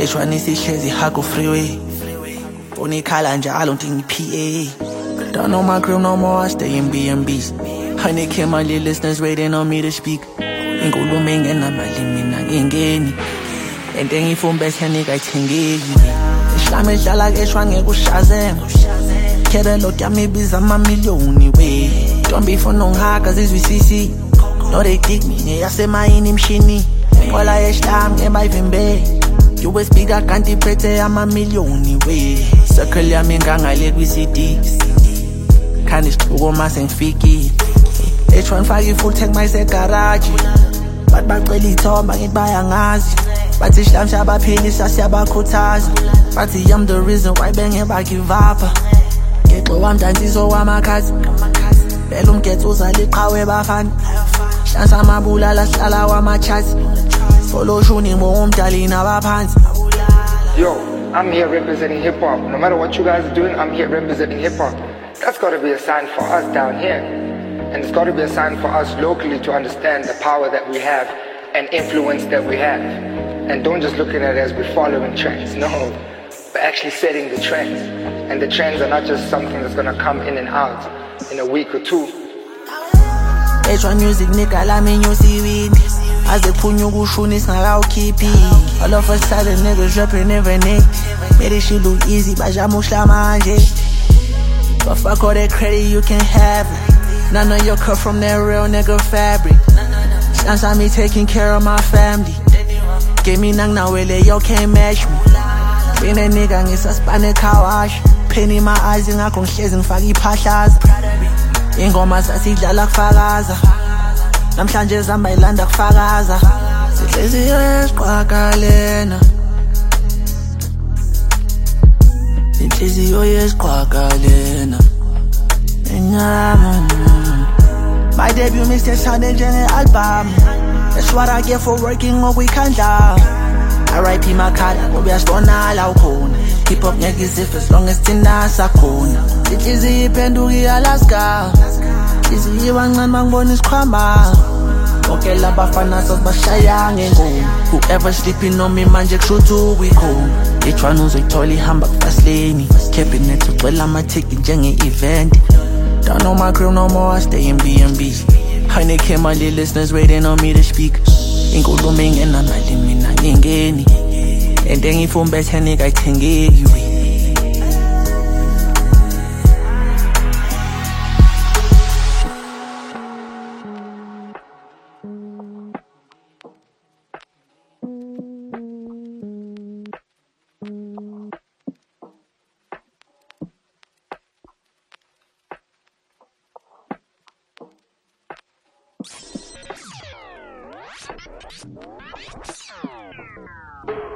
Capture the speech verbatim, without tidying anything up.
H one isihlezi Hago Freeway. Unikhala njalo ntingi P A. Don't know my crew no more, I stay in B and B's. Honey came my little listeners waiting on me to speak. Inkulumo engenamali mina ngingeni. Ento engifumbe ngiga ithengeki. Ihlame edlala keshwa ngekushaze. Khere lot yami ibiza amamiliyoni we. Don't be for nonghaka zizwisisi. No they dig me ngeyasemayini imshini. Ngola yeshlam ngebayivimbe. You was bigger kanti phethe amamiliyoni we. Circle yami ngangale kwi-C D. Khani isixuko mase ngifiki. H one faki full tank mayise garage. Bathi bacela ithomba ngithi bayangazi. Bathi shlamsha abaphilisa siyabakhuthaza. Bathi I'm the reason why benge ba give up. Ngexo wamdansiso wamakhathi. Phela umgetho uzaliqhawe bafana. Hlansa amabulala sihlala wamachati. Follow shooting bomdali nabaphansi. Yo, I'm here representing hip hop. No matter what you guys are doing, I'm here representing hip hop. That's got to be a sign for us down here. And it's got to be a sign for us locally to understand the power that we have and influence that we have. And don't just look at it as we're following trends. No, we're actually setting the trends. And the trends are not just something that's going to come in and out in a week or two. H one music nigga lami nyusiwini. Aze phunyu kushuni singakawukhiphi. All of a sudden niggas rapping every night. Made this shit look easy bajamushla manje. But fuck all that credit you can have it. None of your cut from that real nigga fabric. Sounds like me taking care of my family. Give me nang na wele yo can't match me. Been a nigga ngisaspane car wash. Penny my eyes ngakho ngihlezi ngifaka iphahlaza. Ingoma sasidlala kufakaza. Namhlanje zamba ilanda kufakaza. Sihleziyo yesiqwakalena. Inhliziyo yesiqwakalena. Enyama. My debut mixtape sounded njenge-album. That's what I get for working ngokuyikhandla. R I P Makhanda ngoba uyasibonala ukhona. Hip hop ngeke izife as long as thina sakhona. Inhliziyo iphenduka i-Alaska. Inhliziyo kancane mangibona isikhwama. Bonke labafana sasibashaya ngengoma. Whoever sleeping on me manje kushuthi uyikhona. H one uzoyithola ihamba ku-fast lane. Cabinet ugcwele amathiki njenge-event. Don't know my crew no more, I stay in B and B's. Honey came my little listeners waiting on me to speak. Inkulumo engenamali mina ngingeni. Ento engifumbe ngiga ithengeki we. You